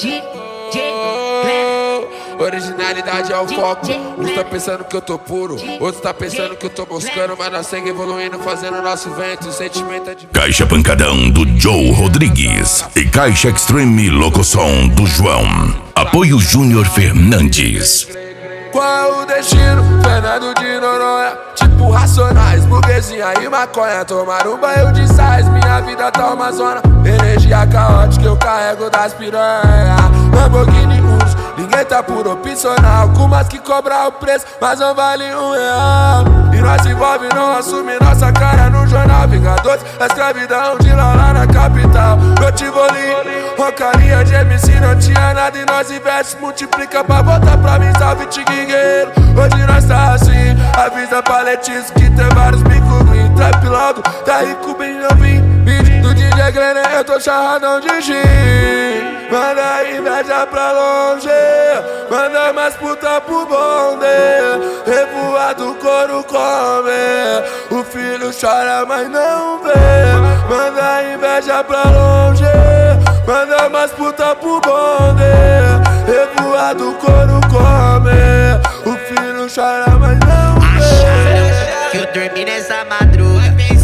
Originalidade é o foco. Uns tá pensando que eu tô puro, outros tá pensando que eu tô buscando, mas nós segue evoluindo, fazendo nosso vento. O sentimento é de Caixa Pancadão do Joe Rodrigues e Caixa Extreme Locosom do João. Apoio Júnior Fernandes. Qual o destino? Fernando de Noronha. Tipo Racionais, burguesinha e maconha. Tomar um banho de sais, minha vida tá uma zona. Energia caótica eu carrego das piranha. Lamborghini Urus, ninguém tá por opcional. Com umas que cobra o preço, mas não vale R$1. E nós envolve, não assume nossa cara no jornal. Vingadores, a escravidão de lá na capital. Eu te voli, rocaria de MC, não tinha nada e nós investe, multiplica pra voltar pra mim, salve Tiguingueiro. Hoje nós tá assim, avisa pra Letícia que tem vários bicos green. Trap logo, tá rico bem novinho. Beat do DJ Glenn, eu tô charradão de gin. Manda inveja pra longe, manda mais puta pro bonde. Revoado, couro come, o filho chora mas não vê. Manda inveja pra longe, manda mais puta pro bonde. Revoado, couro come, o filho chora mas não vê. Que eu dormi nessa madruga,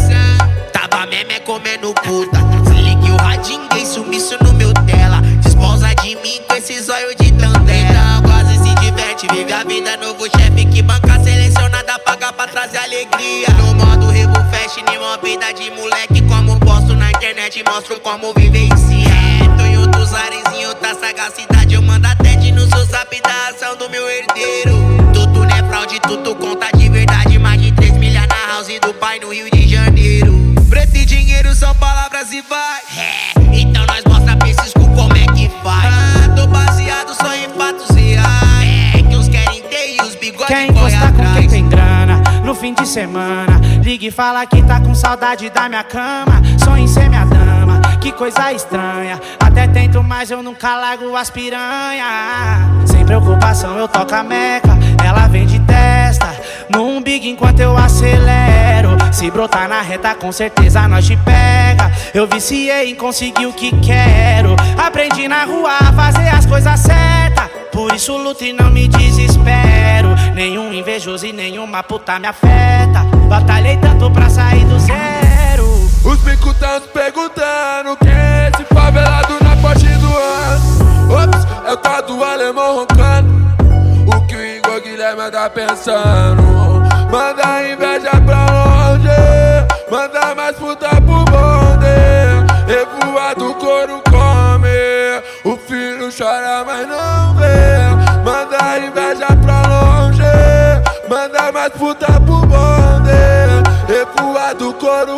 tava meme comendo puta. Desliguei o radinho, dei sumiço no meu tela. Desposa de mim com esse zóio de tandela. Então quase se diverte, vive a vida, novo chefe que banca selecionada, paga pra trazer alegria. No modo Revo Fest, nenhuma vida de moleque. Como posto na internet, mostro como vivencia. Tô em outros ares, em outra sagacidade. Eu mando até de no seu zap da ação do meu herdeiro. Tudo não é fraude, tudo conta de verdade. Mais de 3 milhas na house do pai no Rio de Janeiro. Preto e dinheiro são palavras e vai. Então nós mostra pra esses cu como é que faz. Tô baseado só em fatos reais. Que uns querem ter e os bigodes quer encostar com quem tem grana no fim de semana. Liga e fala que tá com saudade da minha cama. Sonho em ser minha dama, que coisa estranha. Até tento, mas eu nunca largo as piranha. Sem preocupação eu toco a meca, ela vem de testa no umbigo enquanto eu acelero. Se brotar na reta com certeza nós te pega. Eu viciei em conseguir o que quero. Aprendi na rua a fazer as coisas certas, por isso luto e não me desespero. Nenhum invejoso e nenhuma puta me afeta. Batalhei tanto pra sair do zero. Os bicos tão perguntando quem é esse favelado na parte do ano. Ops, é o tal do alemão roncando. O que o Igor Guilherme tá pensando? Manda inveja pra longe, manda mais puta pro bonde. Revoado, couro come, o filho chora mas não vê. Manda inveja pra longe, manda mais puta pro bonde. Revoado, couro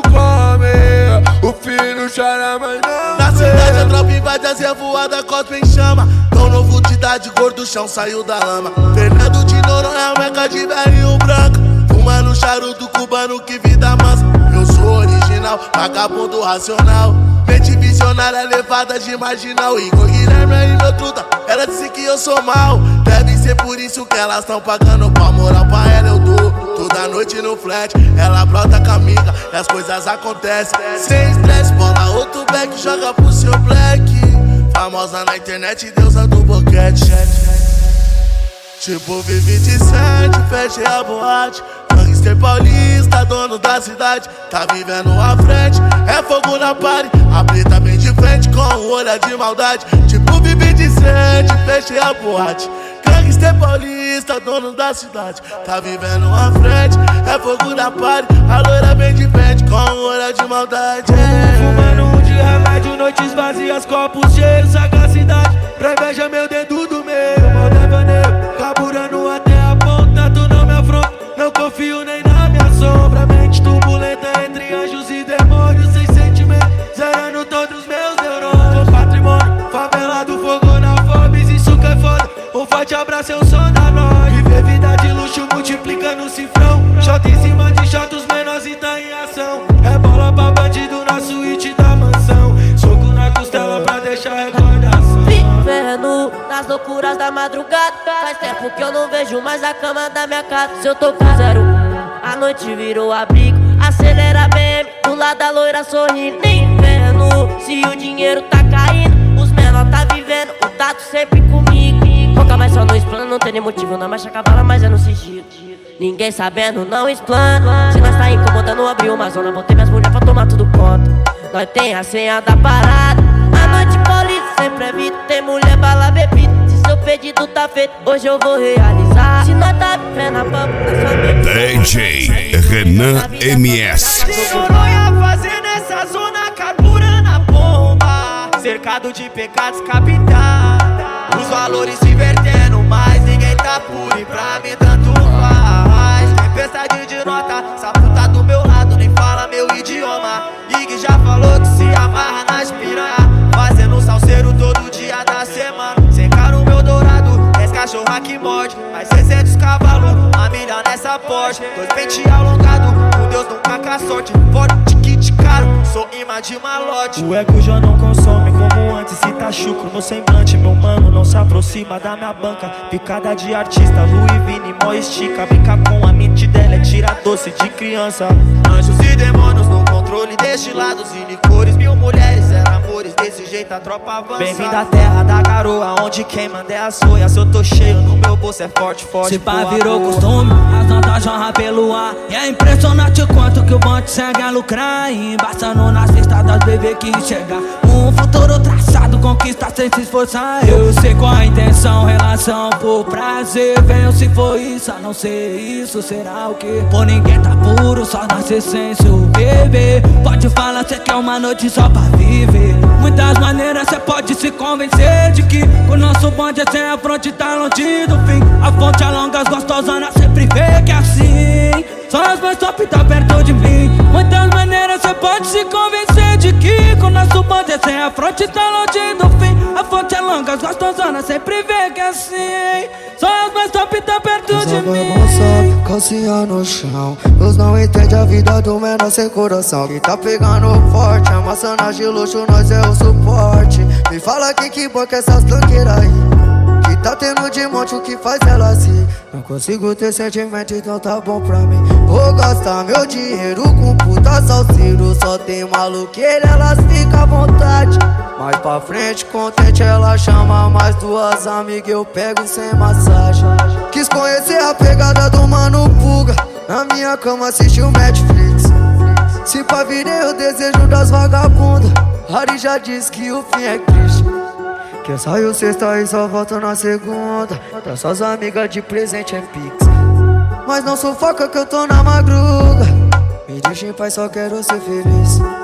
come, o filho chora mas não vê. Na cidade a tropa invade as revoadas, cospe em chama. Tão novo de idade, gordo chão saiu da lama. Fernando de Noronha, meca de velhinho branco. Fumando charuto cubano, que vida mansa. Eu sou original, vagabundo racional. Mente visionária, levada de marginal. Igor Guilherme é inotruta, ela disse que eu sou mal. Deve ser por isso que elas tão pagando pau. Moral pra ela eu dou, toda noite no flat. Ela brota com a amiga e as coisas acontecem. Sem estresse, bola outro back, joga pro seu black. Famosa na internet, deusa do boquete. Tipo V27, fechei a boate. Gangster paulista, dono da cidade, tá vivendo à frente. É fogo na party, a preta bem de frente com um olhar de maldade. Tipo V27, fechei a boate. Gangster paulista, dono da cidade, tá vivendo à frente. É fogo na party, a loira bem de frente com um olhar de maldade. Fumando um de remédio, noites vazias, copos cheios, sagacidade. Pra inveja meu dedo do meio, mal devaneio. Carburando até a ponta, tu não me afronta. Não confio nem na minha sombra. Mente turbulenta entre anjos e demônios. Sem sentimento, zerando todos os meus neurônios. Patrimônio, favelado, fogo na Forbes, isso que é foda. Um forte abraço, eu sou da noite. Viver vida de luxo, multiplica no cifrão. Shot em cima de shot, os menores e tá em ação. É bola pra bandido na suíte da mansão. Soco na costela pra deixar recordação. Vivendo nas loucuras da madrugada. Faz tempo que eu não vejo mais a cama da minha casa. Se eu tô com 01, a noite virou abrigo. Acelera a BM, do lado da loira sorrindo. Nem vendo se o dinheiro tá caindo. Os menor tá vivendo, o tato sempre comigo. Foca mais só no explano, não tem nem motivo na marcha cavala, mas é no sigilo. Ninguém sabendo, não explana. Se nós tá incomodando, abriu uma zona. Botei minhas mulheres pra tomar tudo conta. Nós tem a senha da parada. A noite paulista sempre é vida. Tem mulher, bala, bebida. Se seu pedido tá feito, hoje eu vou realizar. Se nós tá vivendo a papo, é só mesmo. DJ Renan MS. Noronha fazendo essa zona, carburando a bomba. Cercado de pecados capitais. Os valores se invertendo, mas ninguém tá puro e pra mim tanto faz. Tempestade de nota, essa puta do meu lado nem fala meu idioma. Ig já falou que se amarra nas piranha, fazendo salseiro todo dia da semana. Secar o meu dourado, 10 cachorra que morde, mais 600 cavalos, a milha nessa Porsche. 2 pente alongado, com Deus nunca com a sorte. Forte kit caro, sou imã de malote. O ego já não consome como antes, se tá chucro no semblante. Meu mano não se aproxima da minha banca. Picada de artista, Louis Vini, mó estica. Brinca com a mente dela, é tira doce de criança. Anjos e demônios no controle destilados e licores. 1000 mulheres, eram amores, desse jeito a tropa avança. Bem-vindo à terra da garoa, onde quem manda é a soia. Se eu tô cheio, no meu bolso é forte, forte. Se pá virou costume, as notas jorram pelo ar. E é impressionante o quanto que o bonde segue a lucrar. Embaçando nas pistas das bebê que chegar. Um futuro traçado, conquista sem se esforçar. Eu sei qual a intenção, relação por prazer. Venho se for isso, a não ser isso, será o quê? Por ninguém tá puro, só nasce essência, o bebê. Pode falar, cê quer uma noite só pra viver. Muitas maneiras cê pode se convencer de que o nosso bonde é sem a fronte, tá longe do fim. A fonte alonga, as gostosas sempre vê que é assim. Só as mais top tá perto de mim. Muitas maneiras cê pode se convencer de que o nosso bonde é sem a fronte, tá longe do fim. A fonte é longa, as gostosas sempre vê que é assim. Só as mais top tá perto de mim. Sobe, calcinha no chão. Deus não entende a vida do menor sem coração. Quem tá pegando forte, amassando de luxo, nós é o suporte. Me fala que banca essas tranqueiras aí, que tá tendo de monte o que faz ela assim. Não consigo ter sentimento, então tá bom pra mim. Vou gastar meu dinheiro com puta salseiro. Só tem maluqueira, elas ficam à vontade. Mais pra frente, contente, ela chama mais 2 amigas, eu pego sem massagem. Quis conhecer a pegada do Mano Puga, na minha cama assistiu Netflix. Se pá virei o desejo das vagabundas, Harry já disse que o fim é triste. Que eu saio sexta e só volto na segunda. Dá suas amigas de presente é pix. Mas não sufoca que eu tô na madruga. Me deixa em paz, só quero ser feliz.